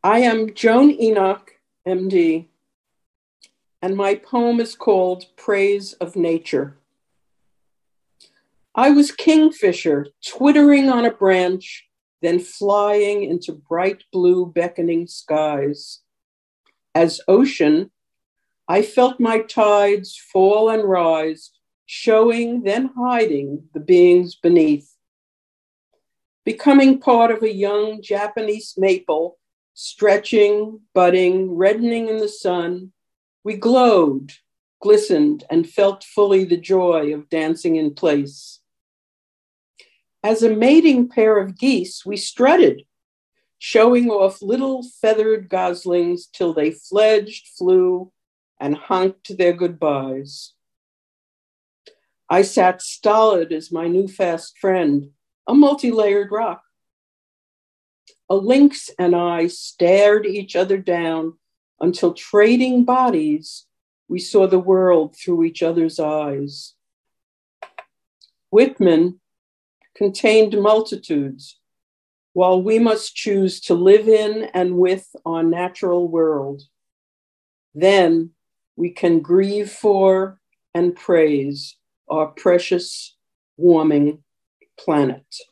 I am Joan Enoch, MD, and my poem is called Praise of Nature. I was kingfisher, twittering on a branch, then flying into bright blue beckoning skies. As ocean, I felt my tides fall and rise, showing, then hiding the beings beneath. Becoming part of a young Japanese maple, stretching, budding, reddening in the sun, we glowed, glistened, and felt fully the joy of dancing in place. As a mating pair of geese, we strutted, showing off little feathered goslings till they fledged, flew, and honked their goodbyes. I sat stolid as my new fast friend, a multi-layered rock. A lynx and I stared each other down until trading bodies, we saw the world through each other's eyes. Whitman contained multitudes, while we must choose to live in and with our natural world. Then we can grieve for and praise our precious, warming planet.